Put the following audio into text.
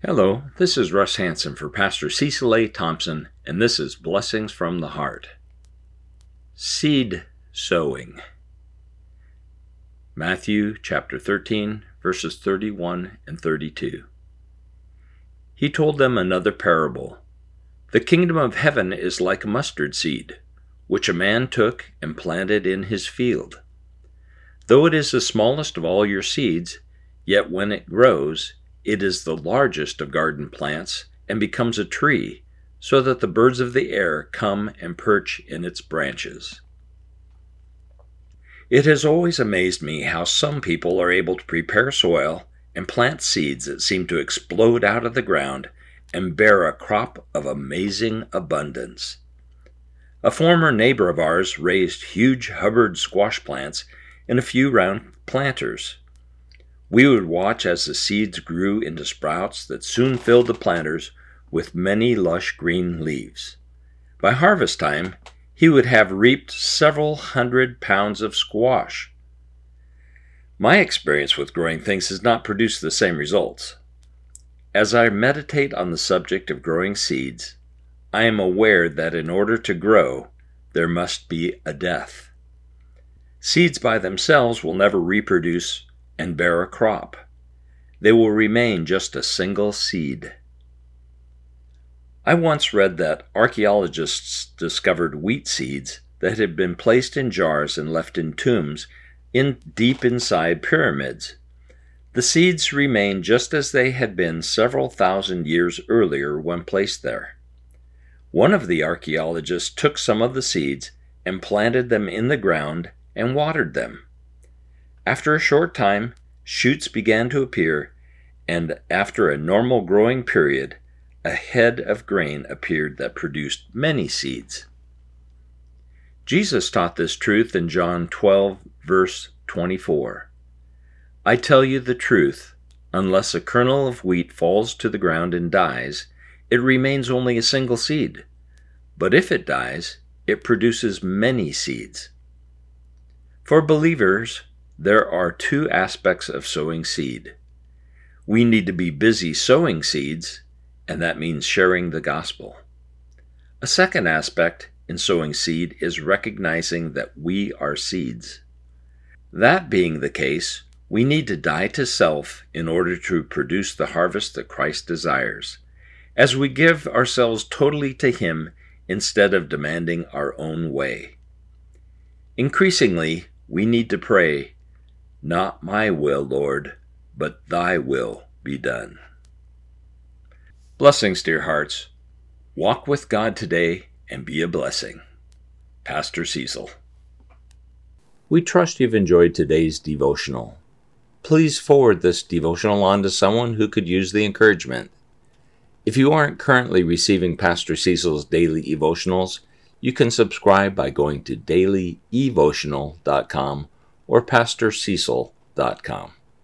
Hello, this is Russ Hanson for Pastor Cecil A. Thompson, and this is Blessings from the Heart. Seed sowing. Matthew chapter 13, verses 31 and 32. He told them another parable. The kingdom of heaven is like a mustard seed, which a man took and planted in his field. Though it is the smallest of all your seeds, yet when it grows, it is the largest of garden plants and becomes a tree, so that the birds of the air come and perch in its branches. It has always amazed me how some people are able to prepare soil and plant seeds that seem to explode out of the ground and bear a crop of amazing abundance. A former neighbor of ours raised huge Hubbard squash plants in a few round planters. We would watch as the seeds grew into sprouts that soon filled the planters with many lush green leaves. By harvest time, he would have reaped several 100 pounds of squash. My experience with growing things has not produced the same results. As I meditate on the subject of growing seeds, I am aware that in order to grow, there must be a death. Seeds by themselves will never reproduce and bear a crop. They will remain just a single seed. I once read that archaeologists discovered wheat seeds that had been placed in jars and left in tombs deep inside pyramids. The seeds remained just as they had been several thousand years earlier when placed there. One of the archaeologists took some of the seeds and planted them in the ground and watered them. After a short time, shoots began to appear, and after a normal growing period, a head of grain appeared that produced many seeds. Jesus taught this truth in John 12, verse 24. I tell you the truth, unless a kernel of wheat falls to the ground and dies, it remains only a single seed. But if it dies, it produces many seeds. For believers, there are two aspects of sowing seed. We need to be busy sowing seeds, and that means sharing the gospel. A second aspect in sowing seed is recognizing that we are seeds. That being the case, we need to die to self in order to produce the harvest that Christ desires, as we give ourselves totally to Him instead of demanding our own way. Increasingly, we need to pray, not my will, Lord, but thy will be done. Blessings, dear hearts. Walk with God today and be a blessing. Pastor Cecil. We trust you've enjoyed today's devotional. Please forward this devotional on to someone who could use the encouragement. If you aren't currently receiving Pastor Cecil's daily devotionals, you can subscribe by going to dailyevotional.com or pastorcecil.com.